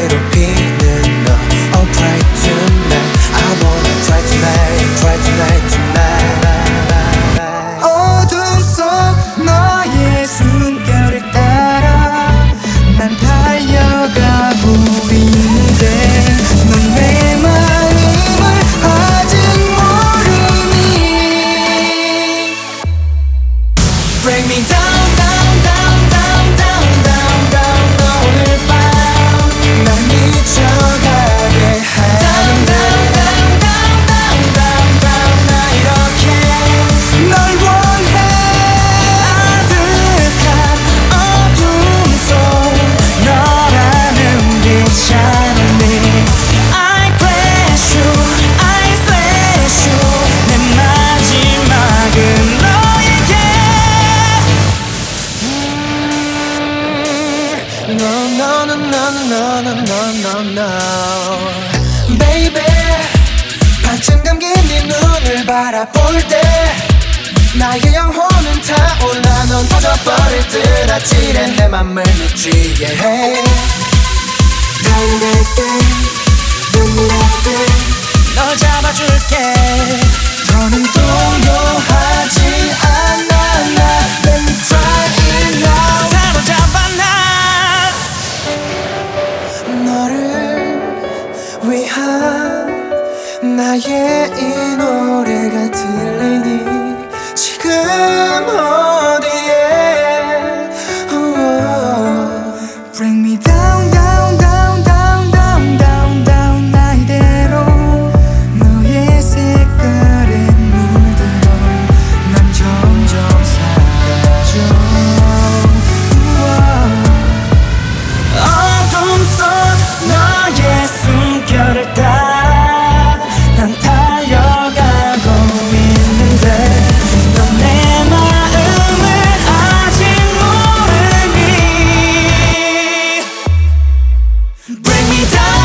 괴롭히는 너 Oh cry tonight I wanna cry tonight Cry tonight tonight 어둠 속 너의 숨결을 따라 난 달려가고 있는데 넌 내 마음을 아직 모르니 Bring me down, down, down, down, down, down, down 오늘 밤 날 미쳐가게 해 Down, down, down, down, down, down, down 나 이렇게 널 원해 아득한 어둠 속 너라는 빛 않니 I bless you, I slash you 내 마지막은 너에게 No, no, no, no, no, no, no, no, no Baby 반쯤 감긴 네 눈을 바라볼 때 나의 영혼은 타올라 넌 터져버릴 듯 아찔해 내 맘을 미치게 해 달려갈 때 눈물할 때널 잡아줄게 더는 동요하지 않아 나 Let me try it now 사로잡아 날 너를 위한 나의 이 노래가 들리니 지금 어디에 Bring me down, down, down, down, down, down, down 나 이대로 너의 색깔에 물들어 난 점점 사라져 어둠 속 너의 숨결을 따라 난 달려가고 있는데 넌 내 마음을 아직 모르니 Bring me down